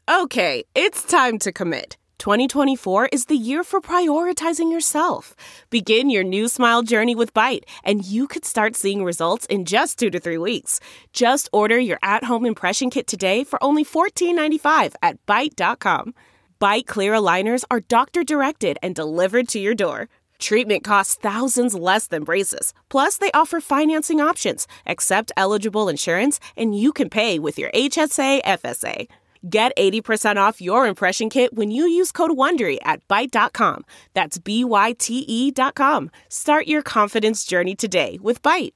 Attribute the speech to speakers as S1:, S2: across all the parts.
S1: Okay, it's time to commit. 2024 is the year for prioritizing yourself. Begin your new smile journey with Byte, and you could start seeing results in just 2 to 3 weeks. Just order your at-home impression kit today for only $14.95 at Byte.com. Byte Clear aligners are doctor-directed and delivered to your door. Treatment costs thousands less than braces. Plus, they offer financing options, accept eligible insurance, and you can pay with your HSA FSA. Get 80% off your impression kit when you use code WONDERY at Byte.com. That's BYTE.com. Start your confidence journey today with Byte.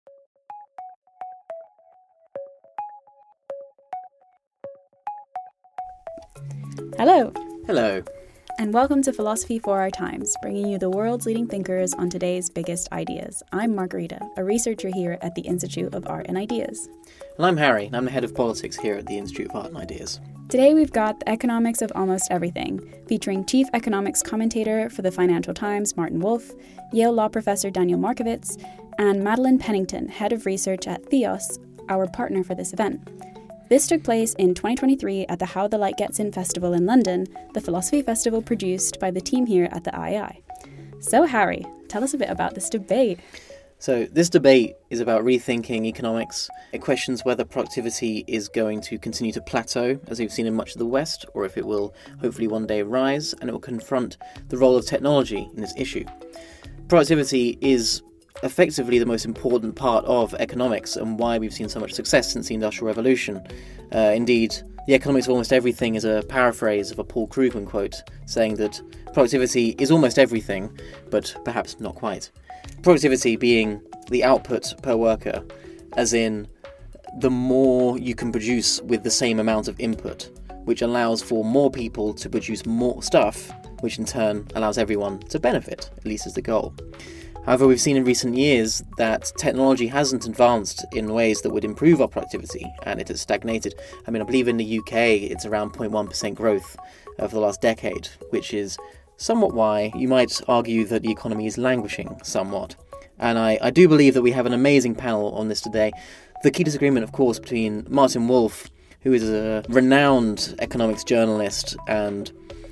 S2: Hello.
S3: Hello.
S2: And welcome to Philosophy for Our Times, bringing you the world's leading thinkers on today's biggest ideas. I'm Margarita, a researcher here at the Institute of Art and Ideas.
S3: And I'm Harry, and I'm the head of politics here at the Institute of Art and Ideas.
S2: Today we've got The Economics of Almost Everything, featuring chief economics commentator for the Financial Times, Martin Wolf, Yale law professor Daniel Markovits, and Madeleine Pennington, head of research at Theos, our partner for this event. This took place in 2023 at the How the Light Gets In Festival in London, the philosophy festival produced by the team here at the IAI. So Harry, tell us a bit about this debate.
S3: So this debate is about rethinking economics. It questions whether productivity is going to continue to plateau, as we've seen in much of the West, or if it will hopefully one day rise, and it will confront the role of technology in this issue. Productivity is effectively the most important part of economics and why we've seen so much success since the Industrial Revolution. Indeed, the economics of almost everything is a paraphrase of a Paul Krugman quote, saying that productivity is almost everything, but perhaps not quite. Productivity being the output per worker, as in the more you can produce with the same amount of input, which allows for more people to produce more stuff, which in turn allows everyone to benefit, at least as the goal. However, we've seen in recent years that technology hasn't advanced in ways that would improve our productivity, and it has stagnated. I believe in the UK it's around 0.1% growth over the last decade, which is somewhat why you might argue that the economy is languishing somewhat. And I do believe that we have an amazing panel on this today. The key disagreement, of course, between Martin Wolf, who is a renowned economics journalist and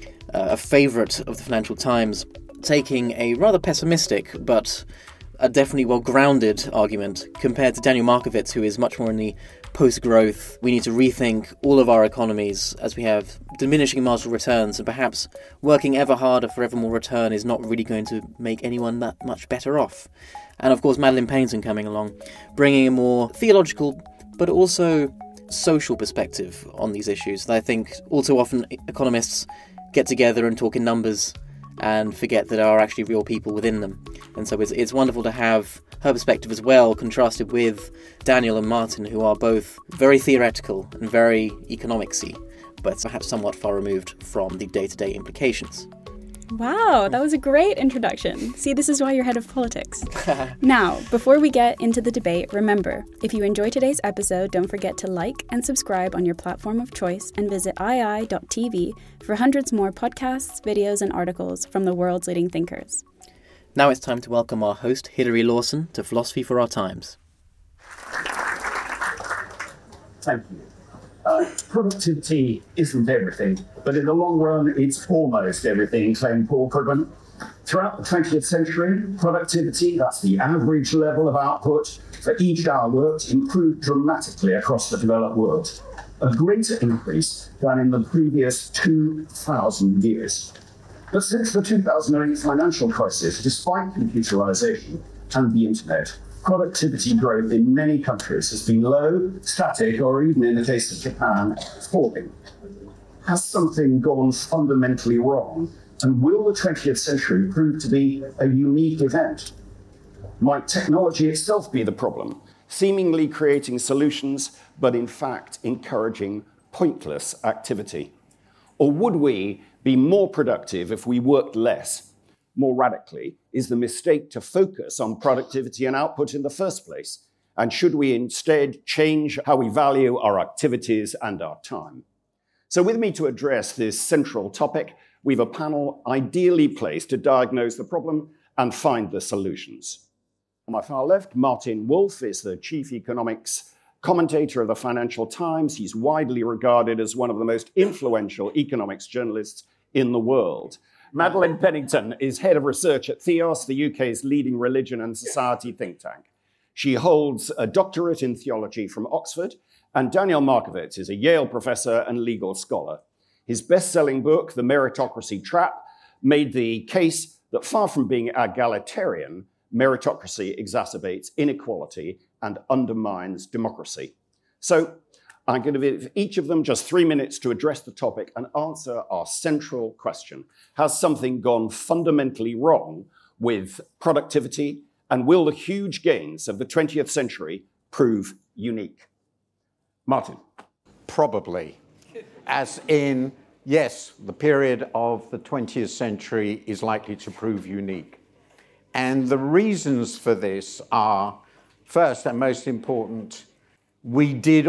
S3: a favourite of the Financial Times, taking a rather pessimistic but a definitely well-grounded argument compared to Daniel Markovits, who is much more in the post-growth, we need to rethink all of our economies as we have diminishing marginal returns, and perhaps working ever harder for ever more return is not really going to make anyone that much better off. And of course Madeleine Pennington coming along, bringing a more theological but also social perspective on these issues. I think all too often economists get together and talk in numbers and forget that there are actually real people within them. And so it's wonderful to have her perspective as well, contrasted with Daniel and Martin, who are both very theoretical and very economicsy, but perhaps somewhat far removed from the day-to-day implications.
S2: Wow, that was a great introduction. See, this is why you're head of politics. Now, before we get into the debate, remember, if you enjoy today's episode, don't forget to like and subscribe on your platform of choice and visit ii.tv for hundreds more podcasts, videos, and articles from the world's leading thinkers.
S3: Now it's time to welcome our host, Hilary Lawson, to Philosophy for Our Times.
S4: Thank you. Productivity isn't everything, but in the long run, it's almost everything, claimed Paul Krugman. Throughout the 20th century, productivity, that's the average level of output for each hour worked, improved dramatically across the developed world, a greater increase than in the previous 2,000 years. But since the 2008 financial crisis, despite computerization and the internet, productivity growth in many countries has been low, static, or even in the case of Japan, falling. Has something gone fundamentally wrong? And will the 20th century prove to be a unique event? Might technology itself be the problem, seemingly creating solutions, but in fact encouraging pointless activity? Or would we be more productive if we worked less? More radically, is the mistake to focus on productivity and output in the first place? And should we instead change how we value our activities and our time? So with me to address this central topic, we have a panel ideally placed to diagnose the problem and find the solutions. On my far left, Martin Wolf is the Chief Economics
S5: Commentator of the Financial Times, he's widely regarded as one of the most influential economics journalists in the world. Madeleine Pennington is head of research at Theos, the UK's leading religion and society think tank. She holds a doctorate in theology from Oxford, and Daniel Markovits is a Yale professor and legal scholar. His best-selling book, The Meritocracy Trap, made the case that far from being egalitarian, meritocracy exacerbates inequality and undermines democracy. So I'm going to give each of them just 3 minutes to address the topic and answer our central question. Has something gone fundamentally wrong with productivity, and will the huge gains of the 20th century prove unique? Martin.
S6: Probably. As in, yes, the period of the 20th century is likely to prove unique. And the reasons for this are, first and most important, we did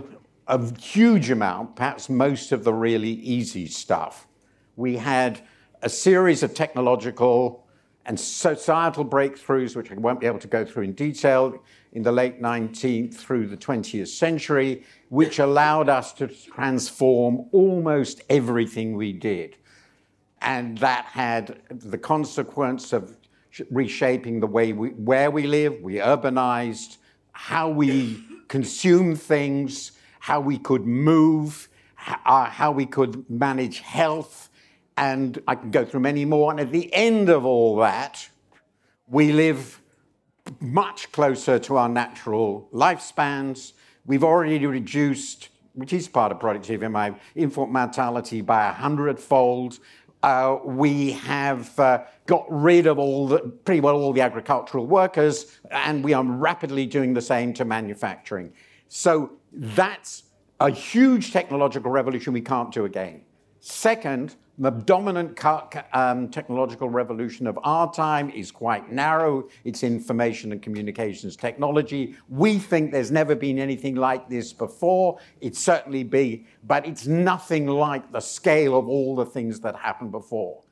S6: a huge amount, perhaps most of the really easy stuff. We had a series of technological and societal breakthroughs, which I won't be able to go through in detail, in the late 19th through the 20th century, which allowed us to transform almost everything we did. And that had the consequence of reshaping the way where we live, we urbanized, how we consume things, how we could move, how we could manage health, and I can go through many more. And at the end of all that, we live much closer to our natural lifespans. We've already reduced, which is part of productivity, my infant mortality by 100-fold. We have got rid of pretty well all the agricultural workers, and we are rapidly doing the same to manufacturing. So that's a huge technological revolution we can't do again. Second, the dominant technological revolution of our time is quite narrow. It's information and communications technology. We think there's never been anything like this before. It's certainly big, but it's nothing like the scale of all the things that happened before.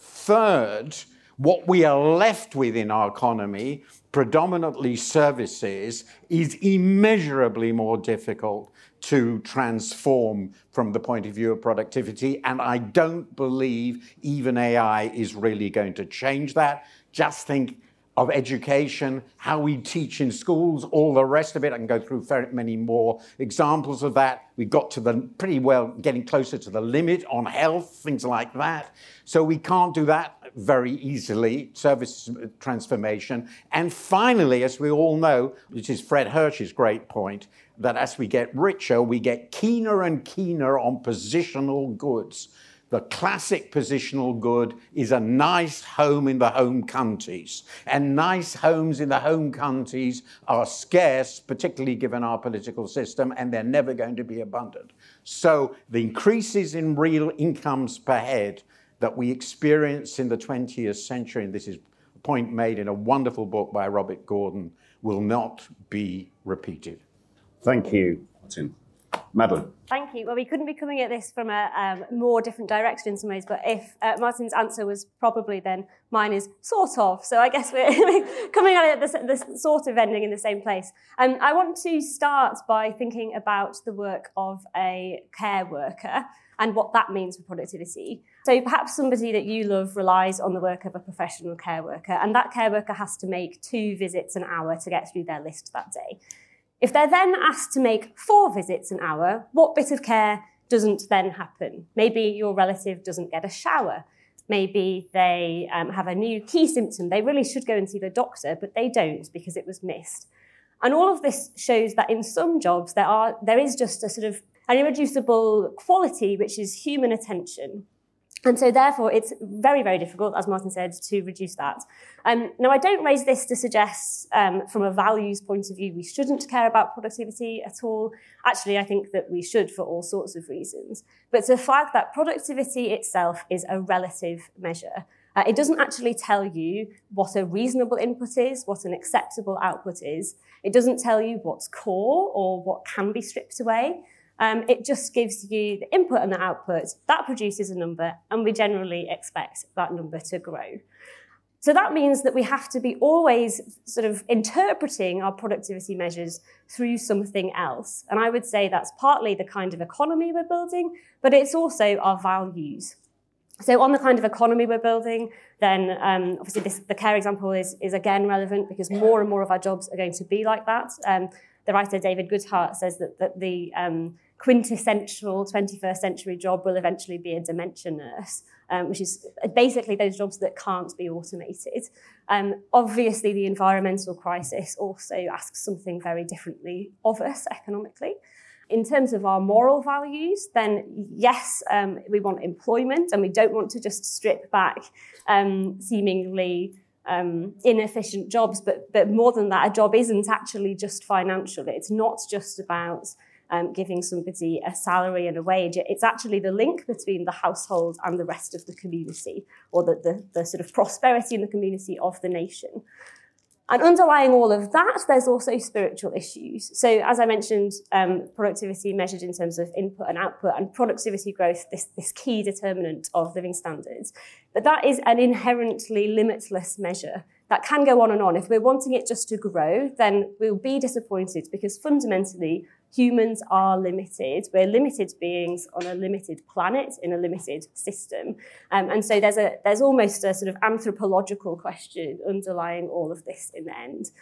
S6: Third, what we are left with in our economy, predominantly services, is immeasurably more difficult to transform from the point of view of productivity. And I don't believe even AI is really going to change that. Just think of education, how we teach in schools, all the rest of it. I can go through very many more examples of that. We got to the pretty well getting closer to the limit on health, things like that. So we can't do that very easily, service transformation. And finally, as we all know, which is Fred Hirsch's great point, that as we get richer, we get keener and keener on positional goods. The classic positional good is a nice home in the home counties. And nice homes in the home counties are scarce, particularly given our political system, and they're never going to be abundant. So the increases in real incomes per head that we experience in the 20th century, and this is a point made in a wonderful book by Robert Gordon, will not be repeated.
S5: Thank you, Martin. Madeleine.
S7: Thank you. Well, we couldn't be coming at this from a more different direction in some ways, but if Martin's answer was probably, then mine is sort of. So I guess we're coming at it the sort of ending in the same place. I want to start by thinking about the work of a care worker and what that means for productivity. So perhaps somebody that you love relies on the work of a professional care worker, and that care worker has to make 2 visits an hour to get through their list that day. If they're then asked to make 4 visits an hour, what bit of care doesn't then happen? Maybe your relative doesn't get a shower. Maybe they have a new key symptom. They really should go and see the doctor, but they don't because it was missed. And all of this shows that in some jobs there is just a sort of an irreducible quality, which is human attention. And so therefore, it's very, very difficult, as Martin said, to reduce that. Now, I don't raise this to suggest from a values point of view we shouldn't care about productivity at all. Actually, I think that we should for all sorts of reasons. But to flag that productivity itself is a relative measure. It doesn't actually tell you what a reasonable input is, what an acceptable output is. It doesn't tell you what's core or what can be stripped away. It just gives you the input and the output. That produces a number, and we generally expect that number to grow. So that means that we have to be always sort of interpreting our productivity measures through something else. And I would say that's partly the kind of economy we're building, but it's also our values. So on the kind of economy we're building, then obviously the care example is again relevant because more and more of our jobs are going to be like that. The writer David Goodhart says that the quintessential 21st century job will eventually be a dementia nurse, which is basically those jobs that can't be automated. Obviously, the environmental crisis also asks something very differently of us economically. In terms of our moral values, then yes, we want employment and we don't want to just strip back seemingly inefficient jobs, but more than that, a job isn't actually just financial. It's not just about giving somebody a salary and a wage. It's actually the link between the household and the rest of the community, or the sort of prosperity in the community of the nation. And underlying all of that, there's also spiritual issues. So as I mentioned, productivity measured in terms of input and output, and productivity growth, this key determinant of living standards. But that is an inherently limitless measure that can go on and on. If we're wanting it just to grow, then we'll be disappointed because fundamentally, humans are limited. We're limited beings on a limited planet in a limited system. And so there's almost a sort of anthropological question underlying all of this in the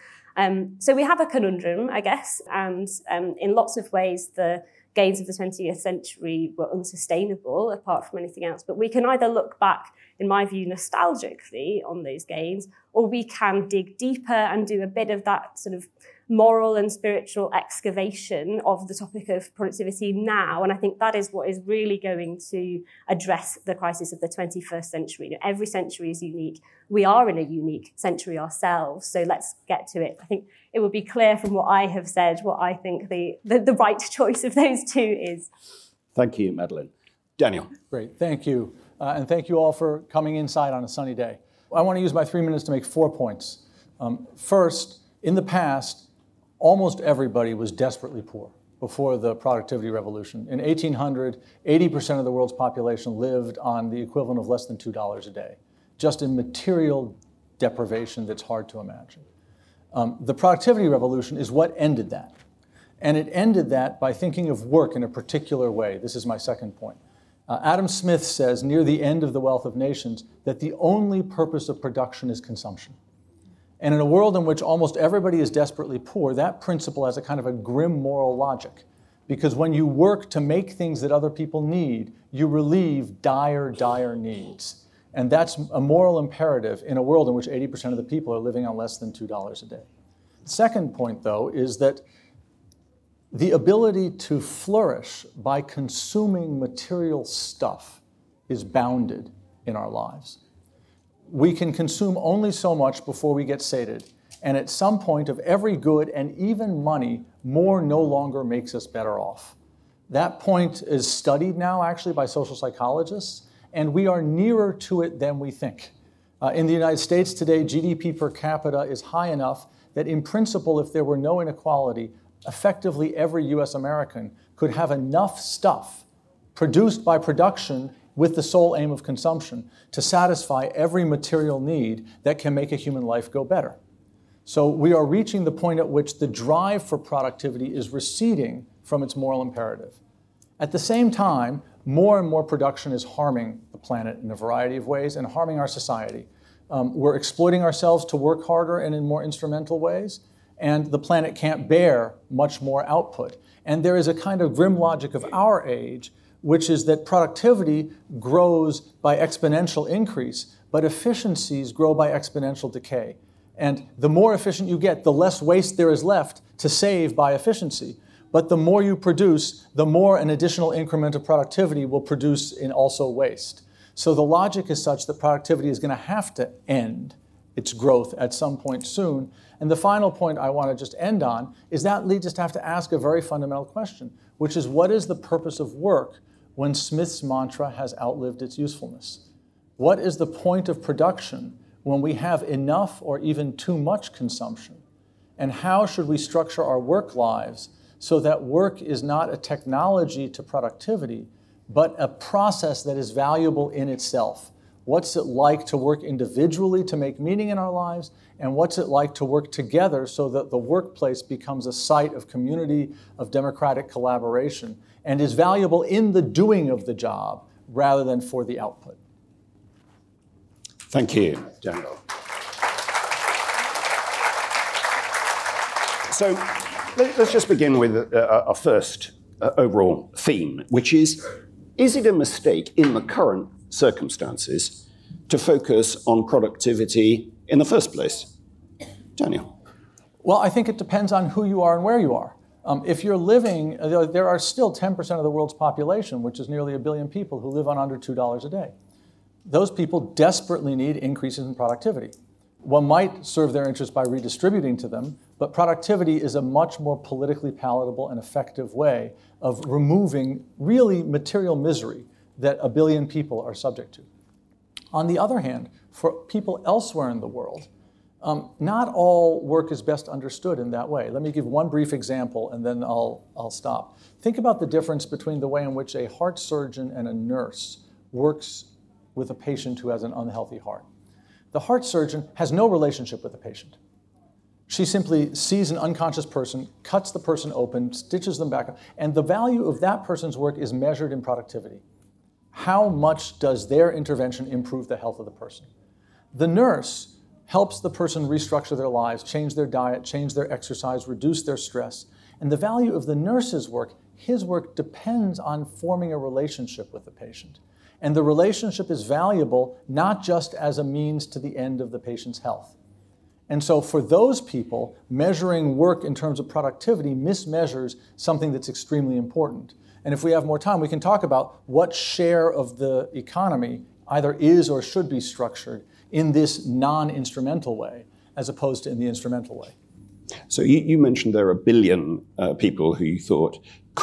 S7: end. So we have a conundrum, I guess, and in lots of ways, the gains of the 20th century were unsustainable apart from anything else. But we can either look back, in my view, nostalgically on those gains, or we can dig deeper and do a bit of that sort of moral and spiritual excavation of the topic of productivity now. And I think that is what is really going to address the crisis of the 21st century. Every century is unique. We are in a unique century ourselves. So let's get to it. I think it will be clear from what I have said what I think the right choice of those two is.
S5: Thank you, Madeleine. Daniel.
S8: Great, thank you. And thank you all for coming inside on a sunny day. I want to use my 3 minutes to make 4 points. First, in the past, almost everybody was desperately poor before the productivity revolution. In 1800, 80% of the world's population lived on the equivalent of less than $2 a day, just in material deprivation that's hard to imagine. The productivity revolution is what ended that. And it ended that by thinking of work in a particular way. This is my second point. Adam Smith says near the end of The Wealth of Nations that the only purpose of production is consumption. And in a world in which almost everybody is desperately poor, that principle has a kind of a grim moral logic. Because when you work to make things that other people need, you relieve dire, dire needs. And that's a moral imperative in a world in which 80% of the people are living on less than $2 a day. The second point, though, is that the ability to flourish by consuming material stuff is bounded in our lives. We can consume only so much before we get sated. And at some point of every good and even money, more no longer makes us better off. That point is studied now actually by social psychologists, and we are nearer to it than we think. In the United States today, GDP per capita is high enough that in principle, if there were no inequality, effectively every US American could have enough stuff produced by production with the sole aim of consumption to satisfy every material need that can make a human life go better. So we are reaching the point at which the drive for productivity is receding from its moral imperative. At the same time, more and more production is harming the planet in a variety of ways and harming our society. We're exploiting ourselves to work harder and in more instrumental ways, and the planet can't bear much more output. And there is a kind of grim logic of our age, which is that productivity grows by exponential increase, but efficiencies grow by exponential decay. And the more efficient you get, the less waste there is left to save by efficiency. But the more you produce, the more an additional increment of productivity will produce in also waste. So the logic is such that productivity is going to have to end its growth at some point soon. And the final point I want to just end on is that leads us to have to ask a very fundamental question, which is what is the purpose of work when Smith's mantra has outlived its usefulness? What is the point of production when we have enough or even too much consumption? And how should we structure our work lives so that work is not a technology to productivity, but a process that is valuable in itself, what's it like to work individually to make meaning in our lives, and what's it like to work together so that the workplace becomes a site of community, of democratic collaboration, and is valuable in the doing of the job rather than for the output.
S5: Thank you, Daniel. So let's just begin with our first overall theme, which is it a mistake in the current circumstances to focus on productivity in the first place? Daniel.
S8: Well, I think it depends on who you are and where you are. If you're living, there are still 10% of the world's population, which is nearly 1 billion people, who live on under $2 a day. Those people desperately need increases in productivity. One might serve their interest by redistributing to them, but productivity is a much more politically palatable and effective way of removing really material misery that 1 billion people are subject to. On the other hand, for people elsewhere in the world, not all work is best understood in that way. Let me give one brief example and then I'll stop. Think about the difference between the way in which a heart surgeon and a nurse works with a patient who has an unhealthy heart. The heart surgeon has no relationship with the patient. She simply sees an unconscious person, cuts the person open, stitches them back up, and the value of that person's work is measured in productivity. How much does their intervention improve the health of the person? The nurse helps the person restructure their lives, change their diet, change their exercise, reduce their stress. And the value of the nurse's work, his work, depends on forming a relationship with the patient. And the relationship is valuable not just as a means to the end of the patient's health. And so for those people, measuring work in terms of productivity mismeasures something that's extremely important. And if we have more time, we can talk about what share of the economy either is or should be structured in this non-instrumental way, as opposed to in the instrumental way.
S5: So you mentioned there are 1 billion people who you thought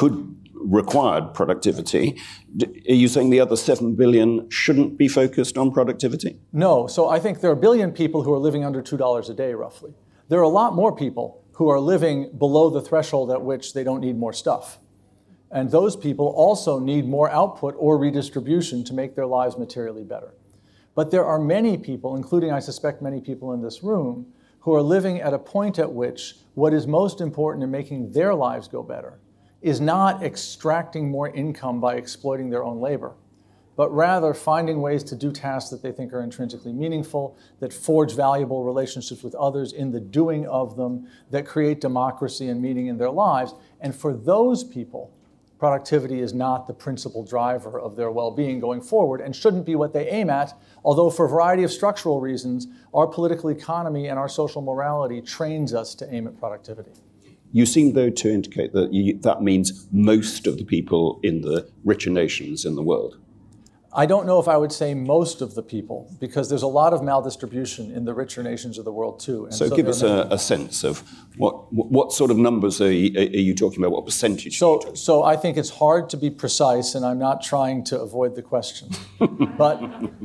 S5: required productivity. Are you saying the other 7 billion shouldn't be focused on productivity?
S8: No. So I think there are 1 billion people who are living under $2 a day, roughly. There are a lot more people who are living below the threshold at which they don't need more stuff. And those people also need more output or redistribution to make their lives materially better. But there are many people, including I suspect many people in this room, who are living at a point at which what is most important in making their lives go better is not extracting more income by exploiting their own labor, but rather finding ways to do tasks that they think are intrinsically meaningful, that forge valuable relationships with others in the doing of them, that create democracy and meaning in their lives. And for those people, productivity is not the principal driver of their well-being going forward and shouldn't be what they aim at, although for a variety of structural reasons, our political economy and our social morality trains us to aim at productivity.
S5: You seem, though, to indicate that that means most of the people in the richer nations in the world.
S8: I don't know if I would say most of the people, because there's a lot of maldistribution in the richer nations of the world, too. And
S5: so give us a sense of what sort of numbers are you talking about, what percentage?
S8: So I think it's hard to be precise, and I'm not trying to avoid the question. but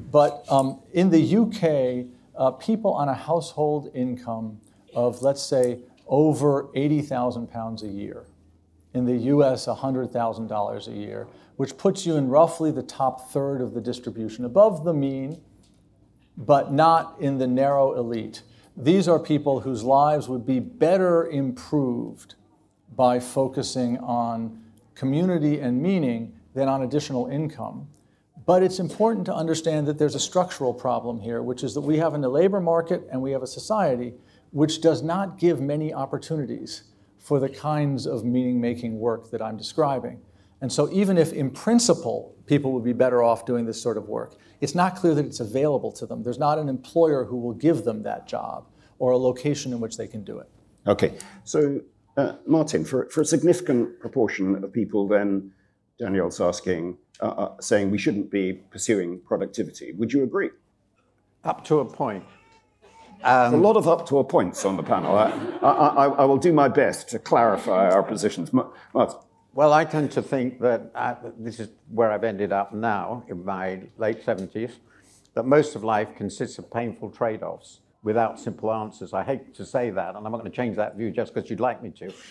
S8: in the UK, people on a household income of, let's say, over £80,000 a year. In the US, $100,000 a year, which puts you in roughly the top third of the distribution, above the mean, but not in the narrow elite. These are people whose lives would be better improved by focusing on community and meaning than on additional income. But it's important to understand that there's a structural problem here, which is that we have a labor market and we have a society which does not give many opportunities for the kinds of meaning-making work that I'm describing. And so even if in principle people would be better off doing this sort of work, it's not clear that it's available to them. There's not an employer who will give them that job or a location in which they can do it.
S5: Okay, so Martin, for a significant proportion of people then, Daniel's asking, saying we shouldn't be pursuing productivity. Would you agree?
S6: Up to a point.
S5: There's a lot of up to a points on the panel. I will do my best to clarify our positions. Martin.
S6: Well, I tend to think that this is where I've ended up now, in my late 70s, that most of life consists of painful trade-offs without simple answers. I hate to say that, and I'm not going to change that view just because you'd like me to.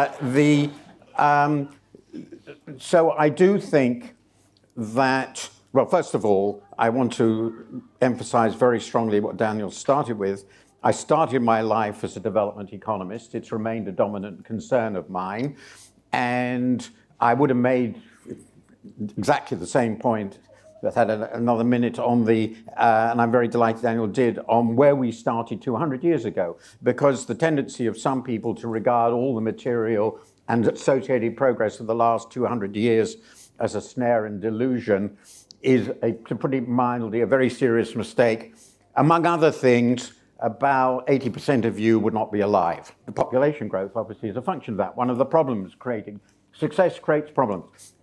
S6: So I do think that Well, first of all, I want to emphasize very strongly what Daniel started with. I started my life as a development economist. It's remained a dominant concern of mine. And I would have made exactly the same point that had another minute on the, and I'm very delighted Daniel did, on where we started 200 years ago. Because the tendency of some people to regard all the material and associated progress of the last 200 years as a snare and delusion is, to put it mildly, a very serious mistake. Among other things, about 80% of you would not be alive. The population growth, obviously, is a function of that. One of the problems creating success creates problems.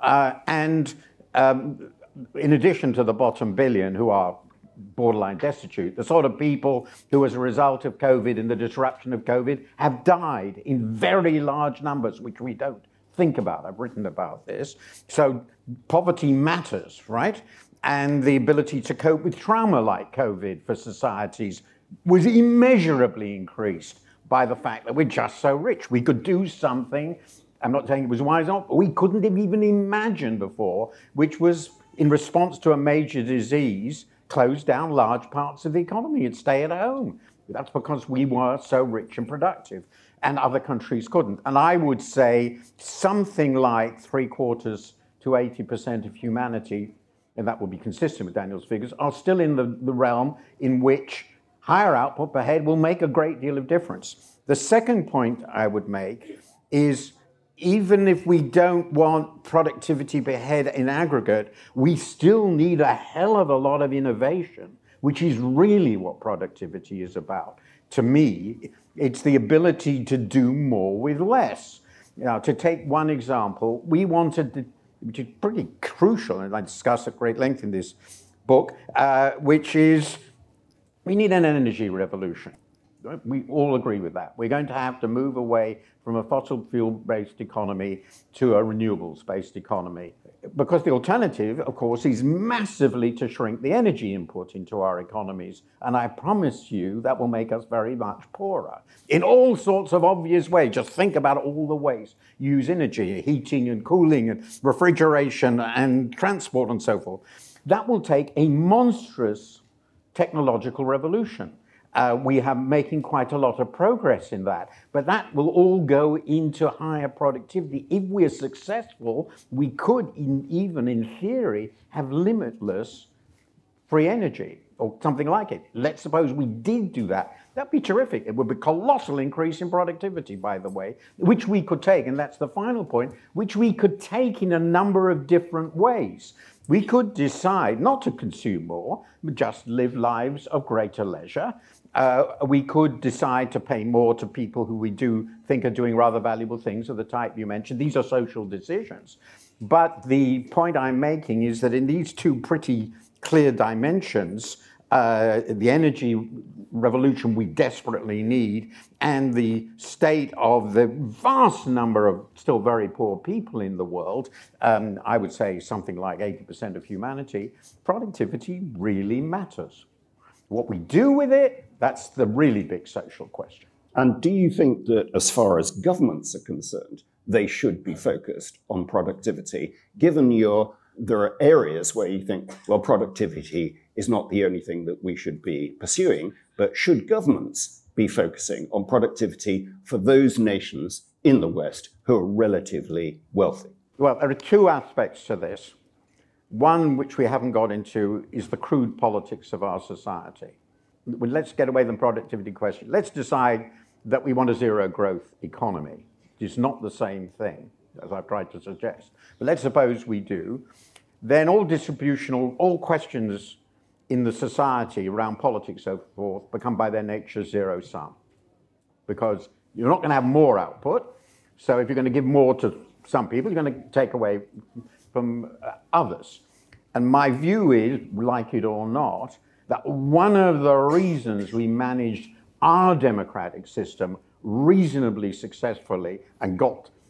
S6: In addition to the bottom billion who are borderline destitute, the sort of people who, as a result of COVID and the disruption of COVID, have died in very large numbers, which we don't think about. I've written about this. So poverty matters, right? And the ability to cope with trauma like COVID for societies was immeasurably increased by the fact that we're just so rich. We could do something, I'm not saying it was wise enough, but we couldn't have even imagined before, which was, in response to a major disease, close down large parts of the economy and stay at home. That's because we were so rich and productive, and other countries couldn't. And I would say something like 3/4 to 80% of humanity, and that would be consistent with Daniel's figures, are still in the realm in which higher output per head will make a great deal of difference. The second point I would make is, even if we don't want productivity per head in aggregate, we still need a hell of a lot of innovation, which is really what productivity is about. To me, it's the ability to do more with less. To take one example, we wanted, which is pretty crucial, and I discuss at great length in this book, which is we need an energy revolution. We all agree with that. We're going to have to move away from a fossil fuel-based economy to a renewables-based economy. Because the alternative, of course, is massively to shrink the energy input into our economies. And I promise you that will make us very much poorer in all sorts of obvious ways. Just think about all the ways you use energy, heating and cooling and refrigeration and transport and so forth. That will take a monstrous technological revolution. We have making quite a lot of progress in that, but that will all go into higher productivity. If we are successful, we could, even in theory, have limitless free energy or something like it. Let's suppose we did do that. That'd be terrific. It would be a colossal increase in productivity, by the way, which we could take, and that's the final point, which we could take in a number of different ways. We could decide not to consume more, but just live lives of greater leisure. We could decide to pay more to people who we do think are doing rather valuable things of the type you mentioned. These are social decisions. But the point I'm making is that in these two pretty clear dimensions, the energy revolution we desperately need and the state of the vast number of still very poor people in the world, I would say something like 80% of humanity, productivity really matters. What we do with it, that's the really big social question.
S5: And do you think that as far as governments are concerned, they should be focused on productivity, given there are areas where you think, well, productivity is not the only thing that we should be pursuing, but should governments be focusing on productivity for those nations in the West who are relatively wealthy?
S6: Well, there are two aspects to this. One, which we haven't got into, is the crude politics of our society. Let's get away from the productivity question. Let's decide that we want a zero growth economy. It's not the same thing, as I've tried to suggest. But let's suppose we do. Then all questions in the society around politics, so forth, become by their nature zero sum. Because you're not going to have more output. So if you're going to give more to some people, you're going to take away from others. And my view is, like it or not, that one of the reasons we managed our democratic system reasonably successfully and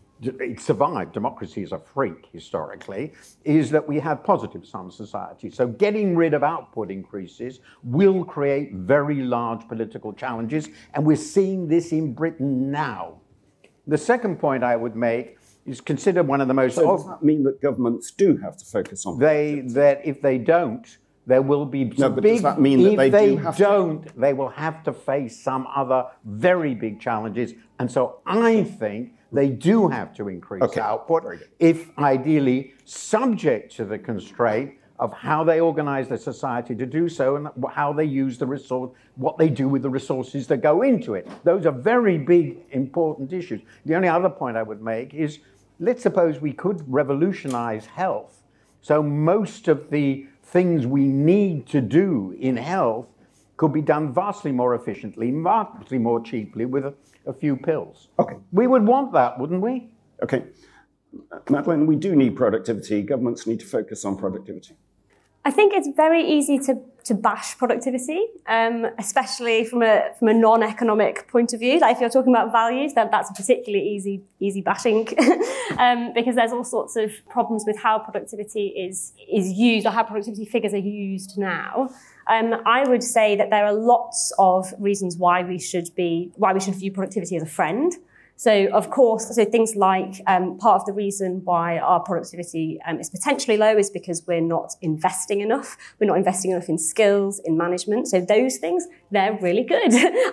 S6: it survived, democracy is a freak historically, is that we have positive sum society. So getting rid of output increases will create very large political challenges, and we're seeing this in Britain now. The second point I would make is considered one of the most...
S5: So does that mean that governments do have to focus on
S6: that if they don't, there will be
S5: no, but does that mean that they do have
S6: they will have to face some other very big challenges. And so I think they do have to increase output, if ideally subject to the constraint of how they organize their society to do so and how they use the resource, what they do with the resources that go into it. Those are very big, important issues. The only other point I would make is, let's suppose we could revolutionize health. So most of the things we need to do in health could be done vastly more efficiently, vastly more cheaply with a few pills.
S5: Okay.
S6: We would want that, wouldn't we?
S5: Okay. Madeleine, we do need productivity. Governments need to focus on productivity.
S7: I think it's very easy to bash productivity, especially from a non-economic point of view. Like if you're talking about values, that's a particularly easy bashing because there's all sorts of problems with how productivity is used or how productivity figures are used now. I would say that there are lots of reasons why we should view productivity as a friend. So, of course, things like part of the reason why our productivity is potentially low is because we're not investing enough. We're not investing enough in skills, in management. So those things, they're really good.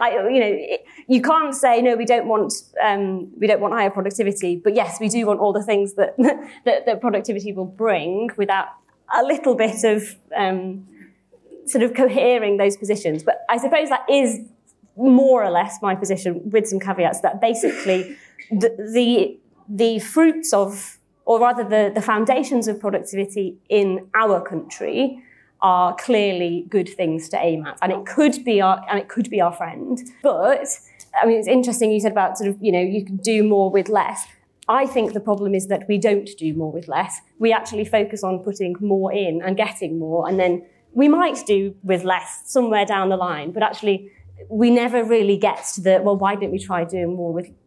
S7: You can't say, no, we don't want higher productivity. But yes, we do want all the things that that productivity will bring without a little bit of sort of cohering those positions. But I suppose that is more or less my position, with some caveats, that basically the fruits of, or rather the foundations of productivity in our country are clearly good things to aim at, and it could be our friend. But I mean, it's interesting you said about sort of, you can do more with less. I think the problem is that we don't do more with less. We actually focus on putting more in and getting more, and then we might do with less somewhere down the line, but actually we never really get to why don't we try doing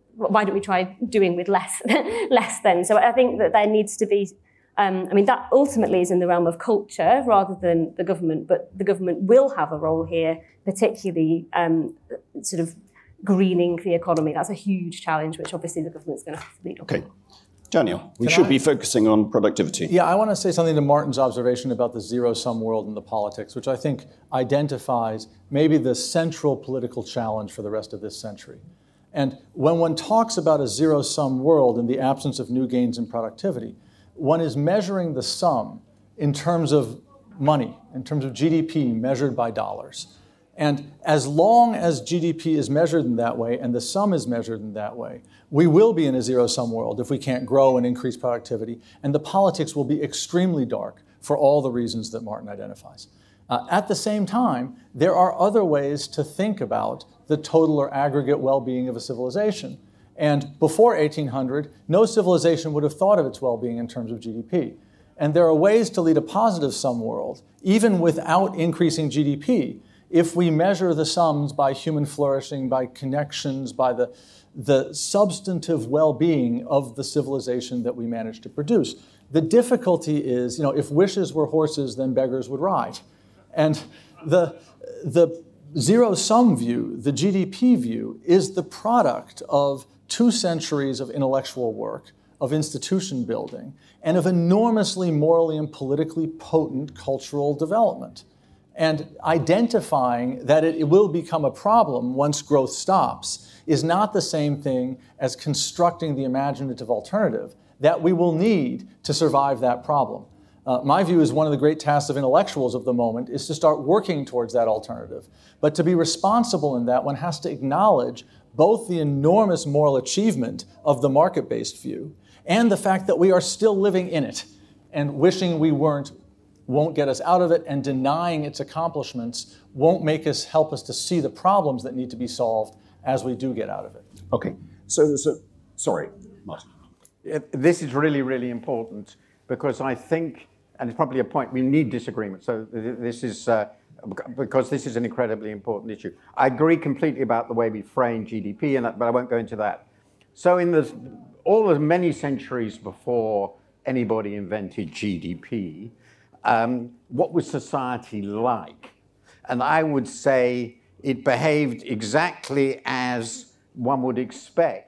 S7: with less then? So I think that there needs to be, that ultimately is in the realm of culture rather than the government, but the government will have a role here, particularly sort of greening the economy. That's a huge challenge, which obviously the government's going to have to lead up.
S5: Okay. Daniel, we should be focusing on productivity.
S8: Yeah, I want to say something to Martin's observation about the zero-sum world and the politics, which I think identifies maybe the central political challenge for the rest of this century. And when one talks about a zero-sum world in the absence of new gains in productivity, one is measuring the sum in terms of money, in terms of GDP measured by dollars. And as long as GDP is measured in that way and the sum is measured in that way, we will be in a zero-sum world if we can't grow and increase productivity, and the politics will be extremely dark for all the reasons that Martin identifies. At the same time, there are other ways to think about the total or aggregate well-being of a civilization. And before 1800, no civilization would have thought of its well-being in terms of GDP. And there are ways to lead a positive sum world, even without increasing GDP, if we measure the sums by human flourishing, by connections, by the substantive well-being of the civilization that we manage to produce. The difficulty is, if wishes were horses, then beggars would ride. And the zero-sum view, the GDP view, is the product of 2 centuries of intellectual work, of institution building, and of enormously morally and politically potent cultural development. And identifying that it will become a problem once growth stops is not the same thing as constructing the imaginative alternative that we will need to survive that problem. My view is one of the great tasks of intellectuals of the moment is to start working towards that alternative. But to be responsible in that, one has to acknowledge both the enormous moral achievement of the market-based view and the fact that we are still living in it, and wishing we weren't won't get us out of it, and denying its accomplishments won't help us to see the problems that need to be solved as we do get out of it.
S5: Okay, sorry, Martin.
S6: This is really, really important because I think, and it's probably a point, we need disagreement. So this is, because this is an incredibly important issue. I agree completely about the way we frame GDP, but I won't go into that. So in all the many centuries before anybody invented GDP, what was society like? And I would say it behaved exactly as one would expect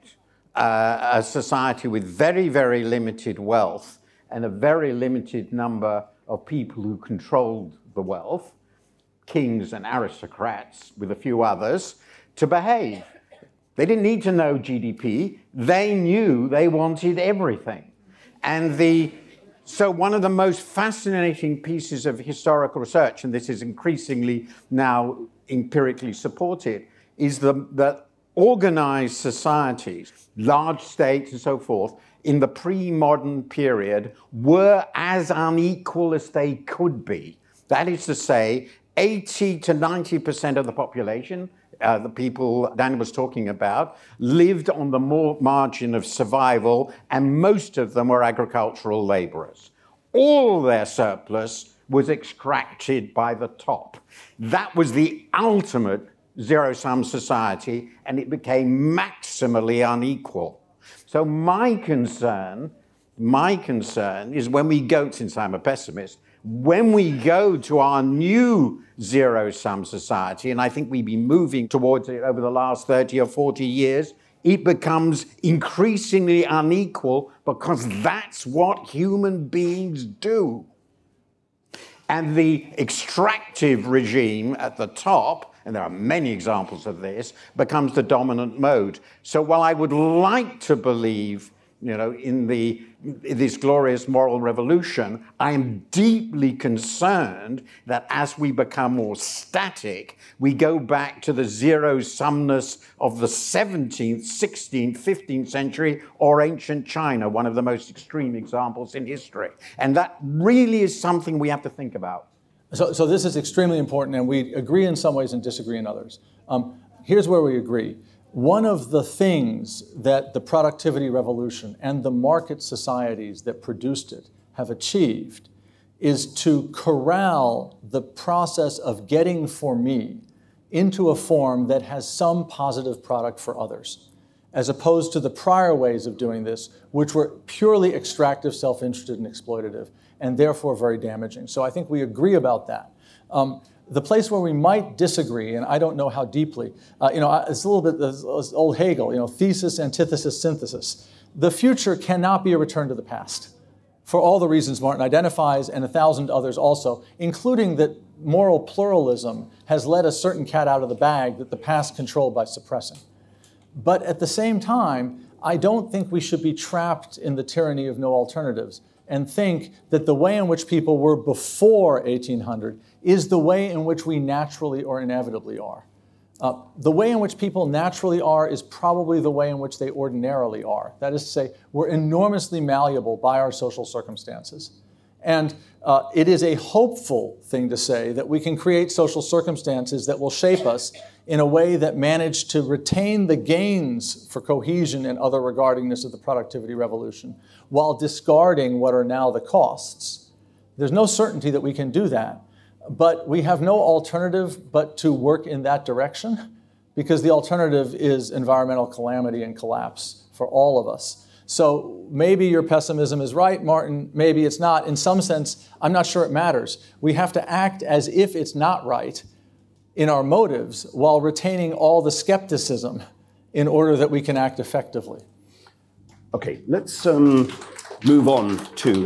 S6: a society with very, very limited wealth and a very limited number of people who controlled the wealth, kings and aristocrats with a few others, to behave. They didn't need to know GDP. They knew they wanted everything. And so one of the most fascinating pieces of historical research, and this is increasingly now empirically supported, is that organized societies, large states and so forth, in the pre-modern period were as unequal as they could be. That is to say, 80 to 90% of the population, the people Dan was talking about, lived on the margin of survival, and most of them were agricultural laborers. All their surplus was extracted by the top. That was the ultimate zero-sum society, and it became maximally unequal. So my concern is when we go, since I'm a pessimist, when we go to our new zero-sum society, and I think we've been moving towards it over the last 30 or 40 years, it becomes increasingly unequal because that's what human beings do. And the extractive regime at the top, and there are many examples of this, becomes the dominant mode. So while I would like to believe, in this glorious moral revolution, I am deeply concerned that as we become more static, we go back to the zero-sumness of the 17th, 16th, 15th century or ancient China, one of the most extreme examples in history. And that really is something we have to think about.
S8: So this is extremely important, and we agree in some ways and disagree in others. Here's where we agree. One of the things that the productivity revolution and the market societies that produced it have achieved is to corral the process of getting for me into a form that has some positive product for others, as opposed to the prior ways of doing this, which were purely extractive, self-interested, and exploitative, and therefore very damaging. So I think we agree about that. The place where we might disagree, and I don't know how deeply, it's a little bit this old Hegel, thesis, antithesis, synthesis. The future cannot be a return to the past, for all the reasons Martin identifies, and 1,000 others also, including that moral pluralism has let a certain cat out of the bag that the past controlled by suppressing. But at the same time, I don't think we should be trapped in the tyranny of no alternatives and think that the way in which people were before 1800 is the way in which we naturally or inevitably are. The way in which people naturally are is probably the way in which they ordinarily are. That is to say, we're enormously malleable by our social circumstances. And it is a hopeful thing to say that we can create social circumstances that will shape us in a way that manage to retain the gains for cohesion and other regardingness of the productivity revolution while discarding what are now the costs. There's no certainty that we can do that, but we have no alternative but to work in that direction, because the alternative is environmental calamity and collapse for all of us. So maybe your pessimism is right, Martin, maybe it's not. In some sense, I'm not sure it matters. We have to act as if it's not right in our motives while retaining all the skepticism in order that we can act effectively.
S5: Okay, let's move on to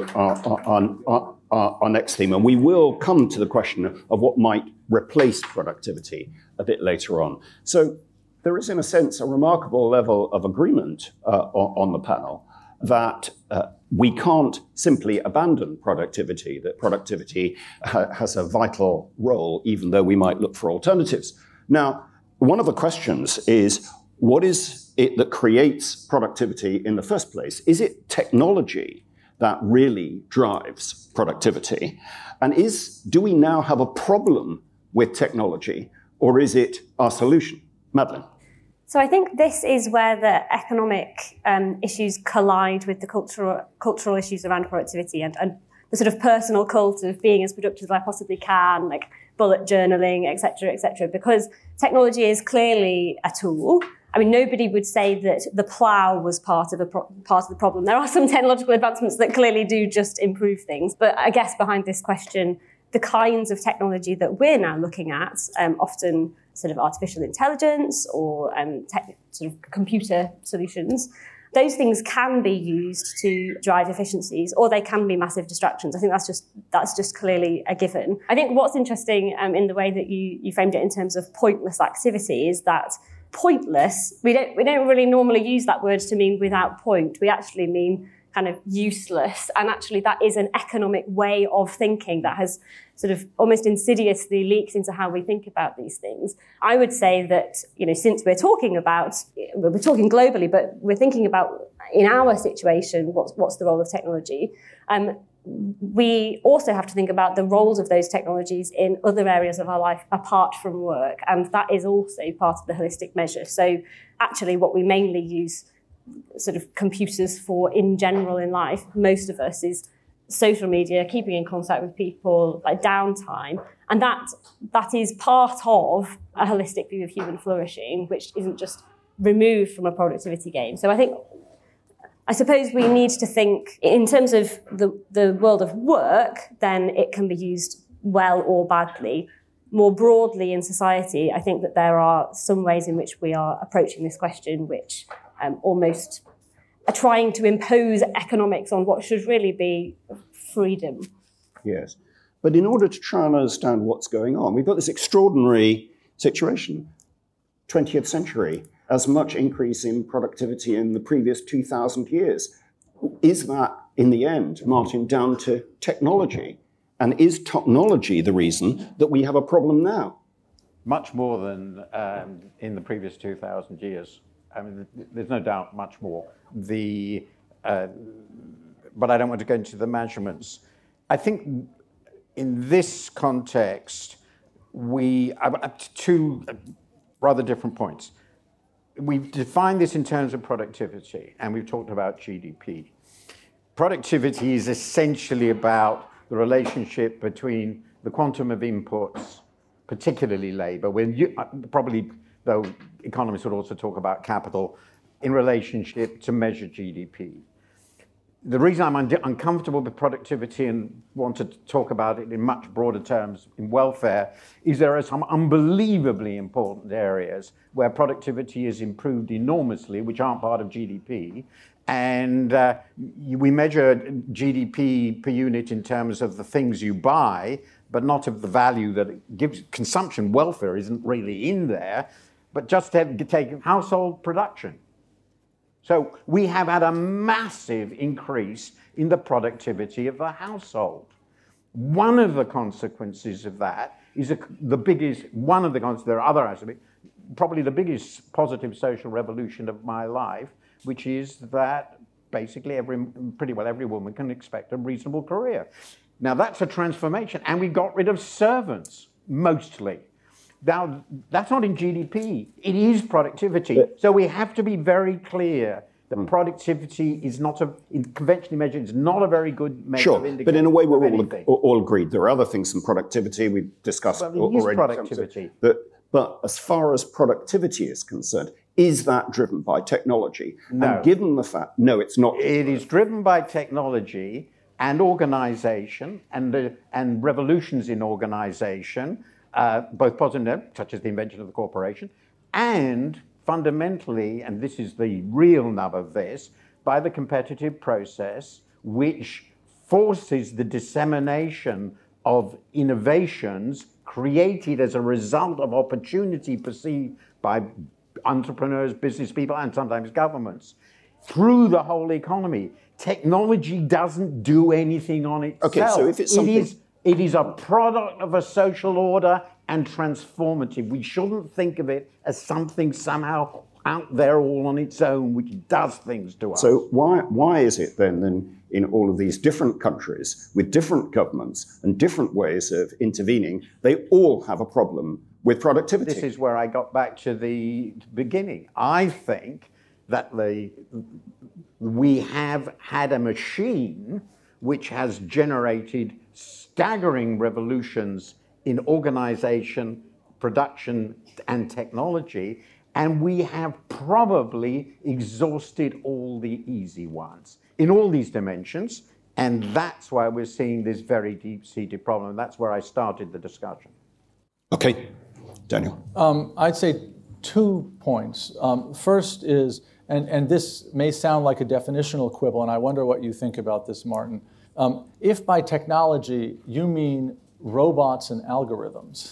S5: our next theme, and we will come to the question of what might replace productivity a bit later on. So there is, in a sense, a remarkable level of agreement on the panel that we can't simply abandon productivity, that productivity has a vital role, even though we might look for alternatives. Now, one of the questions is, what is it that creates productivity in the first place? Is it technology that really drives productivity? And do we now have a problem with technology, or is it our solution? Madeleine.
S7: So I think this is where the economic issues collide with the cultural issues around productivity and the sort of personal cult of being as productive as I possibly can, like bullet journaling, et cetera, because technology is clearly a tool. I mean, nobody would say that the plough was part of the problem. There are some technological advancements that clearly do just improve things. But I guess behind this question, the kinds of technology that we're now looking at, often sort of artificial intelligence or sort of computer solutions, those things can be used to drive efficiencies, or they can be massive distractions. I think that's just clearly a given. I think what's interesting in the way that you framed it in terms of pointless activity is that pointless, we don't really normally use that word to mean without point. We actually mean kind of useless. And actually that is an economic way of thinking that has sort of almost insidiously leaked into how we think about these things. I would say that, since we're talking globally, but we're thinking about in our situation, what's the role of technology? We also have to think about the roles of those technologies in other areas of our life apart from work. And that is also part of the holistic measure. So actually what we mainly use sort of computers for in general in life, most of us, is social media, keeping in contact with people, like downtime. And that is part of a holistic view of human flourishing, which isn't just removed from a productivity gain. So I suppose we need to think in terms of the world of work, then it can be used well or badly. More broadly in society, I think that there are some ways in which we are approaching this question which almost are trying to impose economics on what should really be freedom.
S5: Yes. But in order to try and understand what's going on, we've got this extraordinary situation, 20th century, as much increase in productivity in the previous 2,000 years. Is that, in the end, Martin, down to technology? And is technology the reason that we have a problem now?
S6: Much more than in the previous 2,000 years. I mean, there's no doubt much more. But I don't want to go into the measurements. I think in this context, we have two rather different points. We've defined this in terms of productivity, and we've talked about GDP. Productivity is essentially about the relationship between the quantum of inputs, particularly labor, probably, though economists would also talk about capital, in relationship to measure GDP. The reason I'm uncomfortable with productivity and want to talk about it in much broader terms in welfare is there are some unbelievably important areas where productivity is improved enormously, which aren't part of GDP. And we measure GDP per unit in terms of the things you buy, but not of the value that it gives. Consumption, welfare isn't really in there, but just take household production. So we have had a massive increase in the productivity of the household. One of the consequences of that is there are other aspects, probably the biggest positive social revolution of my life, which is that basically pretty well every woman can expect a reasonable career. Now that's a transformation, and we got rid of servants, mostly. Now, that's not in GDP, it is productivity. So we have to be very clear that productivity is not conventionally measured, is not a very good measure of indicator.
S5: But in a way we're all agreed. There are other things than productivity we've discussed already.
S6: Productivity.
S5: But as far as productivity is concerned, is that driven by technology?
S6: No.
S5: And given the fact, no, it's not.
S6: It is driven by technology and organization and revolutions in organization, both positive and negative, such as the invention of the corporation, and fundamentally, and this is the real nub of this, by the competitive process, which forces the dissemination of innovations created as a result of opportunity perceived by entrepreneurs, business people, and sometimes governments through the whole economy. Technology doesn't do anything on itself.
S5: Okay, so if it's something...
S6: It is a product of a social order and transformative. We shouldn't think of it as something somehow out there all on its own, which does things to us.
S5: So why is it then in all of these different countries with different governments and different ways of intervening, they all have a problem with productivity?
S6: This is where I got back to the beginning. I think that we have had a machine which has generated staggering revolutions in organization, production, and technology, and we have probably exhausted all the easy ones in all these dimensions, and that's why we're seeing this very deep-seated problem. That's where I started the discussion.
S5: Okay, Daniel.
S8: I'd say 2 points. First is, and this may sound like a definitional quibble, and I wonder what you think about this, Martin. If by technology you mean robots and algorithms,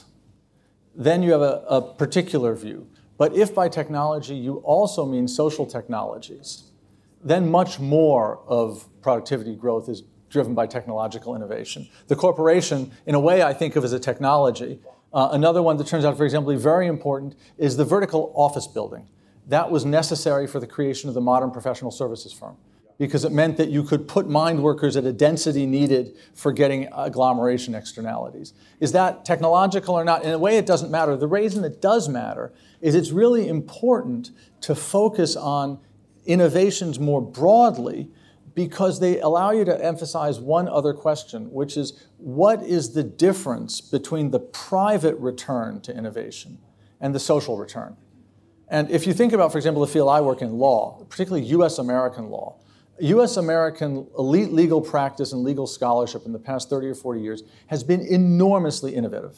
S8: then you have a particular view. But if by technology you also mean social technologies, then much more of productivity growth is driven by technological innovation. The corporation, in a way, I think of as a technology. Another one that turns out, for example, very important is the vertical office building. That was necessary for the creation of the modern professional services firm, because it meant that you could put mind workers at a density needed for getting agglomeration externalities. Is that technological or not? In a way, it doesn't matter. The reason it does matter is it's really important to focus on innovations more broadly, because they allow you to emphasize one other question, which is, what is the difference between the private return to innovation and the social return? And if you think about, for example, the field I work in, law, particularly U.S. American law, U.S. American elite legal practice and legal scholarship in the past 30 or 40 years has been enormously innovative.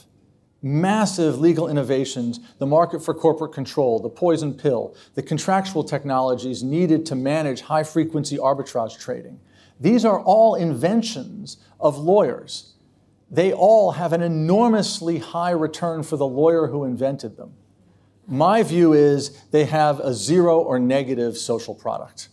S8: Massive legal innovations, the market for corporate control, the poison pill, the contractual technologies needed to manage high-frequency arbitrage trading. These are all inventions of lawyers. They all have an enormously high return for the lawyer who invented them. My view is they have a zero or negative social product.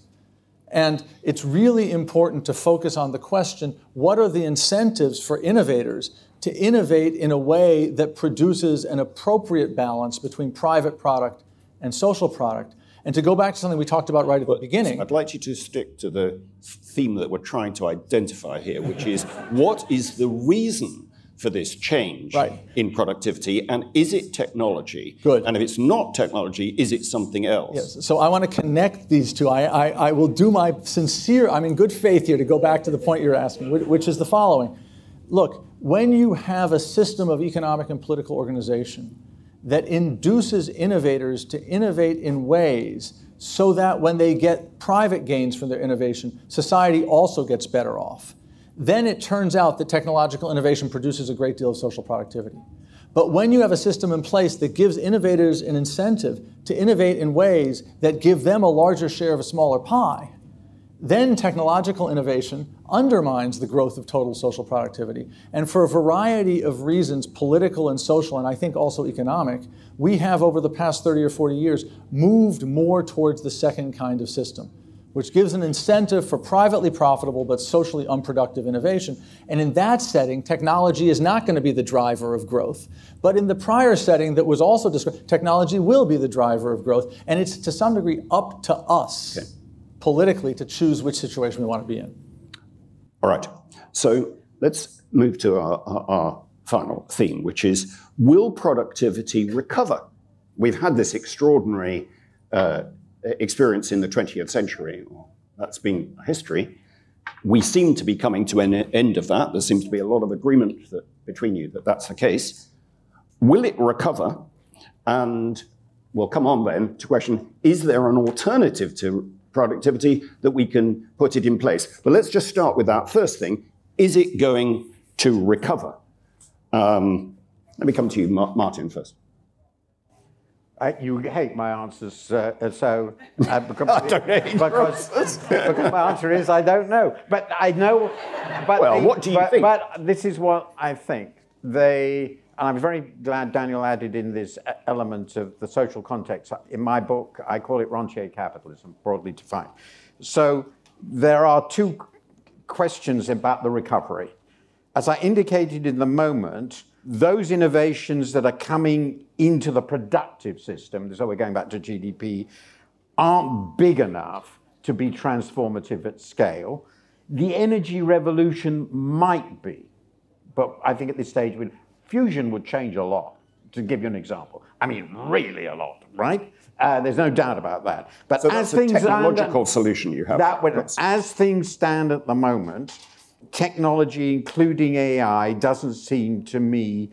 S8: And it's really important to focus on the question, what are the incentives for innovators to innovate in a way that produces an appropriate balance between private product and social product? And to go back to something we talked about right at the beginning.
S5: I'd like you to stick to the theme that we're trying to identify here, which is, what is the reason for this change in productivity, and is it technology?
S8: Good.
S5: And if it's not technology, is it something else?
S8: Yes. So I want to connect these two. I will do my sincere, I'm in good faith here to go back to the point you're asking, which is the following. Look, when you have a system of economic and political organization that induces innovators to innovate in ways so that when they get private gains from their innovation, society also gets better off, then it turns out that technological innovation produces a great deal of social productivity. But when you have a system in place that gives innovators an incentive to innovate in ways that give them a larger share of a smaller pie, then technological innovation undermines the growth of total social productivity. And for a variety of reasons, political and social, and I think also economic, we have over the past 30 or 40 years moved more towards the second kind of system, which gives an incentive for privately profitable but socially unproductive innovation. And in that setting, technology is not going to be the driver of growth. But in the prior setting that was also described, technology will be the driver of growth. And it's to some degree up to us politically to choose which situation we want to be in.
S5: All right. So let's move to our final theme, which is, will productivity recover? We've had this extraordinary experience in the 20th century. That's been history. We seem to be coming to an end of that. There seems to be a lot of agreement between you that that's the case. Will it recover? And we'll come on then to question, is there an alternative to productivity that we can put it in place? But let's just start with that first thing. Is it going to recover? Let me come to you, Martin, first.
S6: You hate my answers, because
S5: I don't hate
S6: because my answer is I don't know. But I know. But
S5: well, what do you think?
S6: But this is what I think. And I'm very glad Daniel added in this element of the social context. In my book, I call it rentier capitalism, broadly defined. So there are two questions about the recovery. As I indicated in the moment, those innovations that are coming into the productive system, so we're going back to GDP, aren't big enough to be transformative at scale. The energy revolution might be, but I think at this stage, fusion would change a lot, to give you an example. I mean, really a lot, right? There's no doubt about that. But
S5: so
S6: as
S5: that's
S6: things
S5: a technological solution you have.
S6: As things stand at the moment, technology, including AI, doesn't seem to me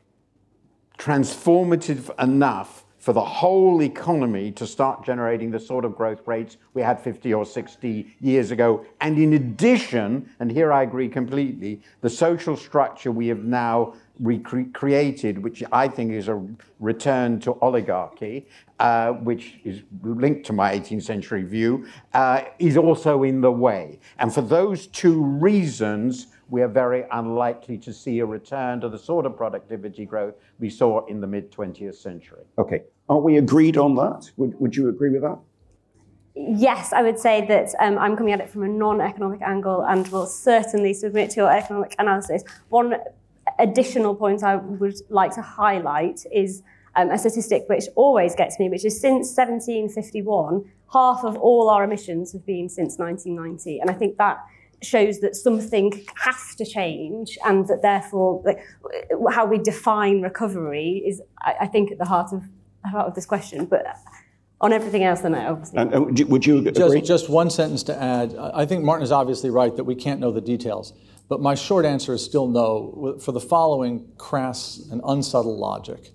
S6: transformative enough for the whole economy to start generating the sort of growth rates we had 50 or 60 years ago. And in addition, and here I agree completely, the social structure we have now recreated, which I think is a return to oligarchy, which is linked to my 18th century view, is also in the way. And for those two reasons, we are very unlikely to see a return to the sort of productivity growth we saw in the mid-20th century.
S5: Okay. Are we agreed on that? Would you agree with that?
S7: Yes, I would say that I'm coming at it from a non-economic angle and will certainly submit to your economic analysis. One additional point I would like to highlight is a statistic which always gets me, which is since 1751, half of all our emissions have been since 1990. And I think that shows that something has to change, and that therefore how we define recovery is, I think, at the heart of this question. But on everything else, then obviously.
S5: And would you agree?
S8: Just one sentence to add. I think Martin is obviously right that we can't know the details. But my short answer is still no, for the following crass and unsubtle logic.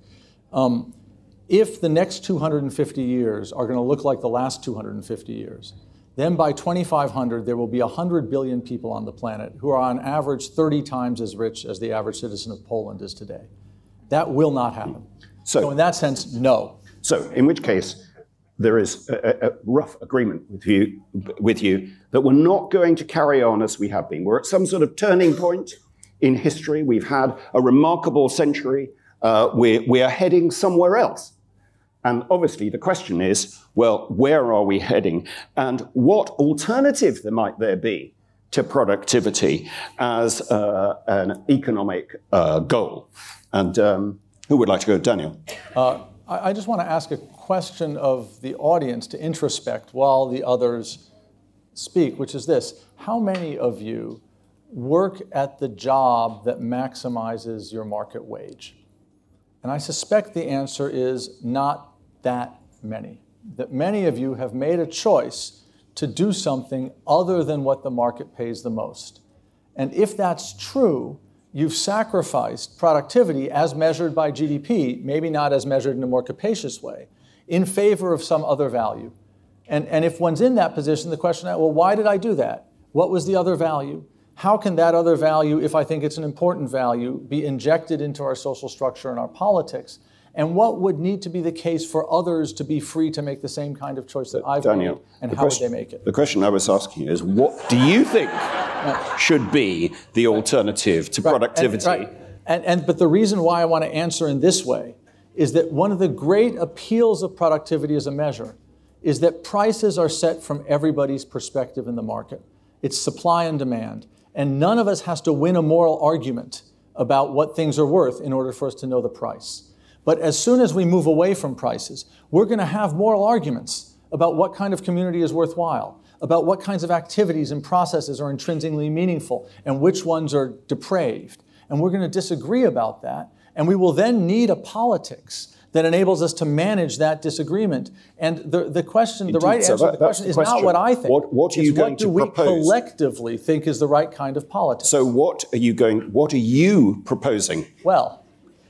S8: If the next 250 years are going to look like the last 250 years, then by 2500, there will be 100 billion people on the planet who are on average 30 times as rich as the average citizen of Poland is today. That will not happen. So in that sense, no.
S5: So in which case, there is a rough agreement with you that we're not going to carry on as we have been. We're at some sort of turning point in history. We've had a remarkable century. We are heading somewhere else. And obviously the question is, well, where are we heading? And what alternative might there be to productivity as an economic goal? And who would like to go? Daniel.
S8: I just want to ask a question of the audience to introspect while the others speak, which is this. How many of you work at the job that maximizes your market wage? And I suspect the answer is not that many. That many of you have made a choice to do something other than what the market pays the most. And if that's true, you've sacrificed productivity as measured by GDP, maybe not as measured in a more capacious way, in favor of some other value. And if one's in that position, the question is, well, why did I do that? What was the other value? How can that other value, if I think it's an important value, be injected into our social structure and our politics? And what would need to be the case for others to be free to make the same kind of choice that I've made, and how would they make it?
S5: The question I was asking is, what do you think should be the alternative to productivity?
S8: But the reason why I want to answer in this way is that one of the great appeals of productivity as a measure is that prices are set from everybody's perspective in the market. It's supply and demand. And none of us has to win a moral argument about what things are worth in order for us to know the price. But as soon as we move away from prices, we're going to have moral arguments about what kind of community is worthwhile, about what kinds of activities and processes are intrinsically meaningful, and which ones are depraved. And we're going to disagree about that. And we will then need a politics that enables us to manage that disagreement. And the question, the right answer to the question is not what I think.
S5: What are you going to propose?
S8: What do we collectively think is the right kind of politics?
S5: So what are you proposing?
S8: Well,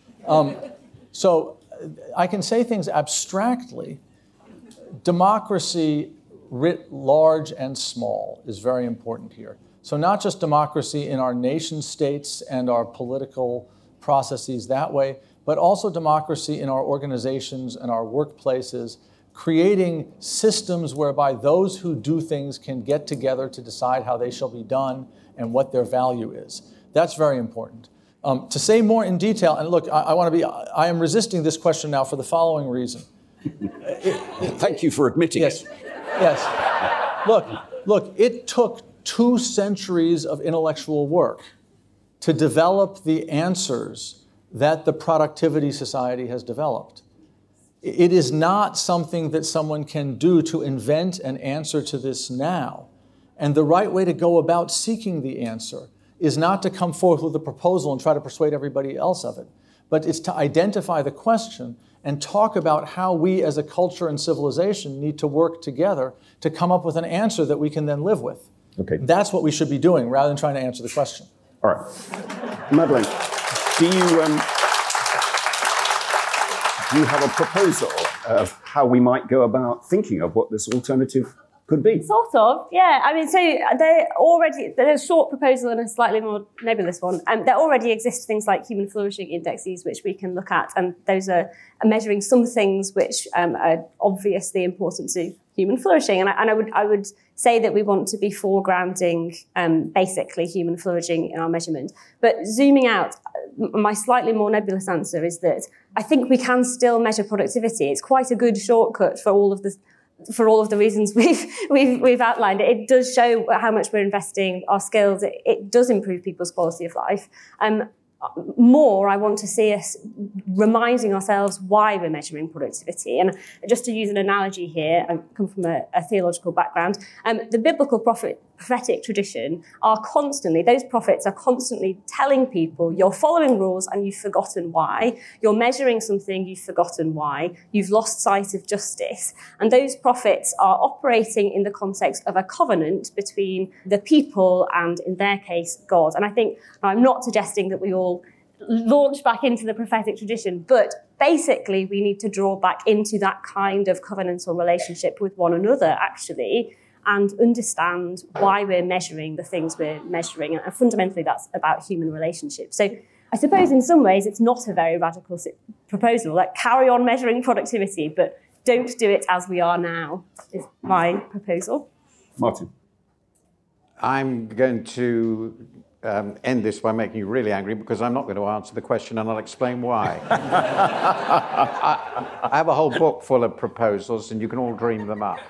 S8: so I can say things abstractly. Democracy writ large and small is very important here. So not just democracy in our nation states and our political processes that way, but also democracy in our organizations and our workplaces, creating systems whereby those who do things can get together to decide how they shall be done and what their value is. That's very important. To say more in detail, and look, I am resisting this question now for the following reason.
S5: Thank you for admitting it.
S8: Yes. Look, it took 2 centuries of intellectual work to develop the answers that the productivity society has developed. It is not something that someone can do to invent an answer to this now. And the right way to go about seeking the answer is not to come forth with a proposal and try to persuade everybody else of it, but it's to identify the question and talk about how we as a culture and civilization need to work together to come up with an answer that we can then live with.
S5: Okay.
S8: That's what we should be doing rather than trying to answer the question.
S5: All right. Madeleine, do you have a proposal of how we might go about thinking of what this alternative could be.
S7: Sort of, yeah. I mean, so there's a short proposal and a slightly more nebulous one. There already exist things like human flourishing indexes, which we can look at, and those are measuring some things which are obviously important to human flourishing. And I would say that we want to be foregrounding basically human flourishing in our measurement. But zooming out, my slightly more nebulous answer is that I think we can still measure productivity. It's quite a good shortcut for all of the reasons we've outlined. It does show how much we're investing our skills. It does improve people's quality of life. More, I want to see us reminding ourselves why we're measuring productivity. And just to use an analogy here, I come from a theological background, the biblical prophetic tradition those prophets are constantly telling people, you're following rules and you've forgotten why. You're measuring something, you've forgotten why. You've lost sight of justice. And those prophets are operating in the context of a covenant between the people and, in their case, God. And I think, I'm not suggesting that we all launch back into the prophetic tradition, but basically we need to draw back into that kind of covenantal relationship with one another, actually, and understand why we're measuring the things we're measuring. And fundamentally, that's about human relationships. So I suppose in some ways it's not a very radical proposal. Like, carry on measuring productivity, but don't do it as we are now, is my proposal.
S5: Martin.
S6: I'm going to end this by making you really angry, because I'm not going to answer the question, and I'll explain why. I have a whole book full of proposals, and you can all dream them up.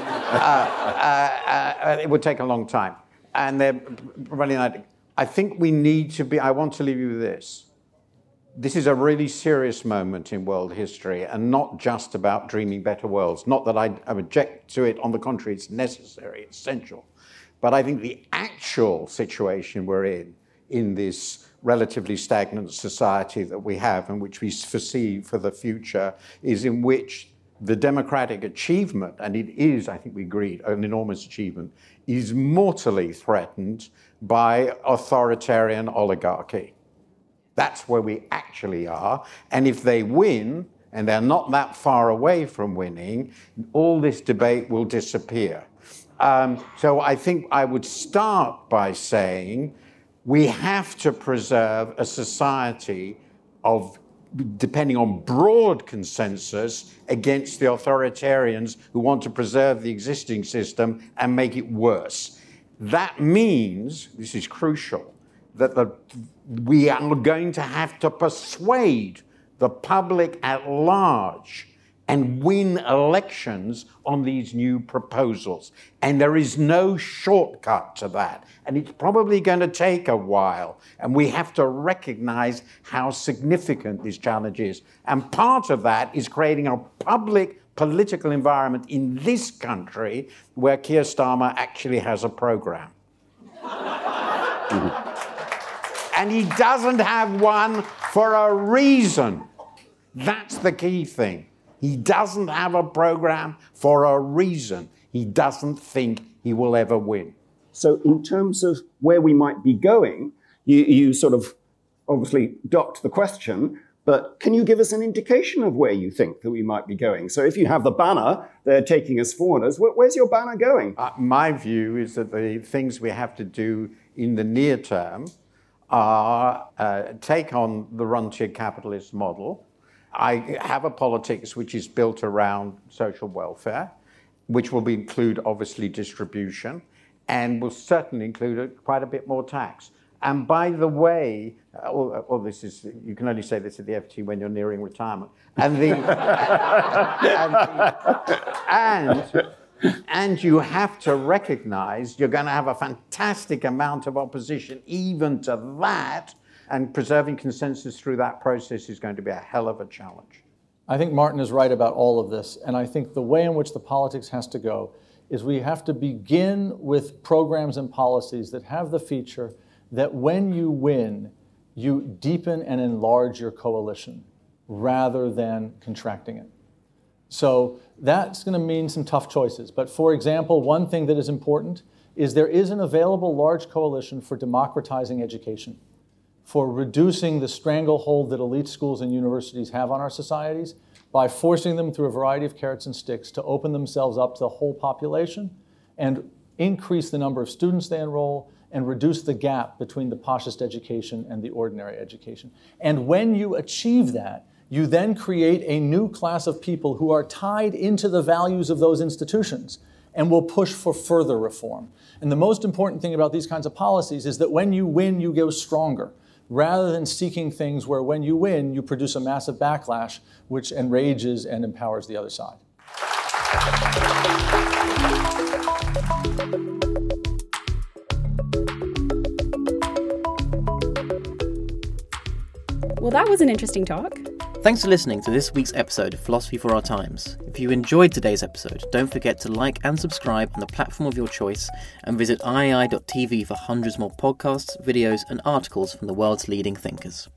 S6: It would take a long time, and they're running out. I think we need to be. I want to leave you with this. This is a really serious moment in world history, and not just about dreaming better worlds. Not that I object to it. On the contrary, it's necessary, it's essential. But I think the actual situation we're in this relatively stagnant society that we have and which we foresee for the future, is in which the democratic achievement, and it is, I think we agreed, an enormous achievement, is mortally threatened by authoritarian oligarchy. That's where we actually are. And if they win, and they're not that far away from winning, all this debate will disappear. So I think I would start by saying we have to preserve a society of, depending on broad consensus, against the authoritarians who want to preserve the existing system and make it worse. That means, this is crucial, that we are going to have to persuade the public at large and win elections on these new proposals. And there is no shortcut to that. And it's probably going to take a while. And we have to recognize how significant this challenge is. And part of that is creating a public political environment in this country where Keir Starmer actually has a program. And he doesn't have one for a reason. That's the key thing. He doesn't have a program for a reason. He doesn't think he will ever win.
S5: So in terms of where we might be going, you sort of obviously docked the question, but can you give us an indication of where you think that we might be going? So if you have the banner, they're taking us forwarders, where's your banner going?
S6: My view is that the things we have to do in the near term are take on the rentier capitalist model. I have a politics which is built around social welfare, which will include, obviously, distribution, and will certainly include quite a bit more tax. And by the way, this is, you can only say this at the FT when you're nearing retirement. And and you have to recognize you're going to have a fantastic amount of opposition even to that. And preserving consensus through that process is going to be a hell of a challenge.
S8: I think Martin is right about all of this. And I think the way in which the politics has to go is we have to begin with programs and policies that have the feature that when you win, you deepen and enlarge your coalition rather than contracting it. So that's going to mean some tough choices. But for example, one thing that is important is there is an available large coalition for democratizing education, for reducing the stranglehold that elite schools and universities have on our societies by forcing them through a variety of carrots and sticks to open themselves up to the whole population and increase the number of students they enroll, and reduce the gap between the poshest education and the ordinary education. And when you achieve that, you then create a new class of people who are tied into the values of those institutions and will push for further reform. And the most important thing about these kinds of policies is that when you win, you go stronger, rather than seeking things where when you win, you produce a massive backlash which enrages and empowers the other side.
S2: Well, that was an interesting talk.
S3: Thanks for listening to this week's episode of Philosophy for Our Times. If you enjoyed today's episode, don't forget to like and subscribe on the platform of your choice, and visit iei.tv for hundreds more podcasts, videos and articles from the world's leading thinkers.